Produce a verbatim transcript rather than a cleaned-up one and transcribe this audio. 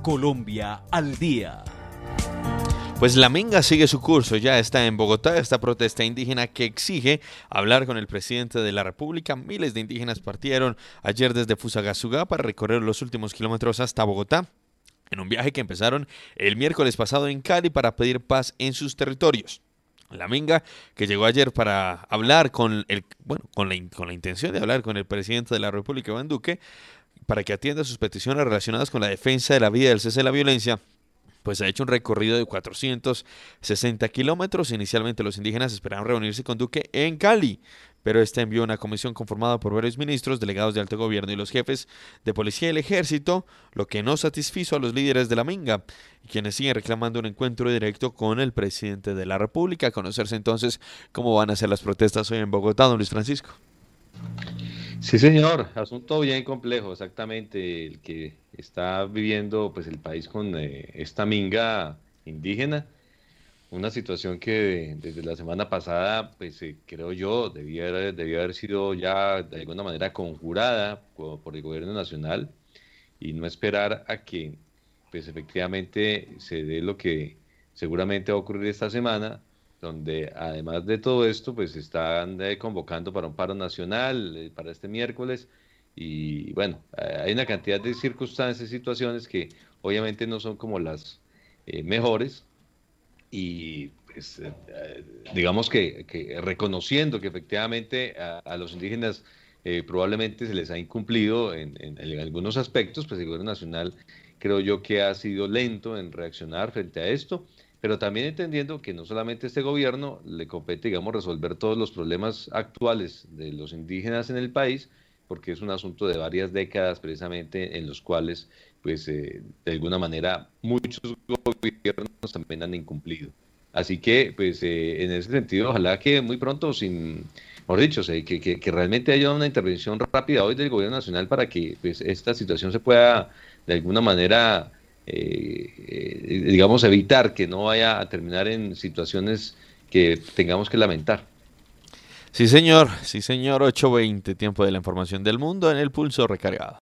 Colombia al día. Pues la minga sigue su curso, ya está en Bogotá esta protesta indígena que exige hablar con el presidente de la República. Miles de indígenas partieron ayer desde Fusagasugá para recorrer los últimos kilómetros hasta Bogotá, en un viaje que empezaron el miércoles pasado en Cali para pedir paz en sus territorios. La minga, que llegó ayer para hablar con el, bueno, con la, con la intención de hablar con el presidente de la República, Iván Duque, para que atienda sus peticiones relacionadas con la defensa de la vida y el cese de la violencia, pues ha hecho un recorrido de cuatrocientos sesenta kilómetros. Inicialmente los indígenas esperaban reunirse con Duque en Cali, pero este envió una comisión conformada por varios ministros, delegados de alto gobierno y los jefes de policía y el ejército, lo que no satisfizo a los líderes de la minga, quienes siguen reclamando un encuentro directo con el presidente de la República. A conocerse entonces cómo van a ser las protestas hoy en Bogotá, don Luis Francisco. Sí, señor, asunto bien complejo, exactamente, el que está viviendo pues el país con eh, esta minga indígena, una situación que desde la semana pasada, pues eh, creo yo, debía haber, debía haber sido ya de alguna manera conjurada por, por el gobierno nacional y no esperar a que pues efectivamente se dé lo que seguramente va a ocurrir esta semana, donde además de todo esto, pues están eh, convocando para un paro nacional eh, para este miércoles. Y bueno, eh, hay una cantidad de circunstancias y situaciones que obviamente no son como las eh, mejores. Y pues, eh, eh, digamos que, que reconociendo que efectivamente a, a los indígenas eh, probablemente se les ha incumplido en, en, en algunos aspectos, pues el gobierno nacional creo yo que ha sido lento en reaccionar frente a esto, pero también entendiendo que no solamente a este gobierno le compete, digamos, resolver todos los problemas actuales de los indígenas en el país, porque es un asunto de varias décadas precisamente en los cuales, pues, eh, de alguna manera, muchos gobiernos también han incumplido. Así que, pues, eh, en ese sentido, ojalá que muy pronto, sin, mejor dicho, que, que, que realmente haya una intervención rápida hoy del gobierno nacional para que, pues, esta situación se pueda, de alguna manera, eh, eh, digamos, evitar que no vaya a terminar en situaciones que tengamos que lamentar. Sí, señor, sí, señor, ocho veinte, tiempo de la información del mundo en el Pulso Recargado.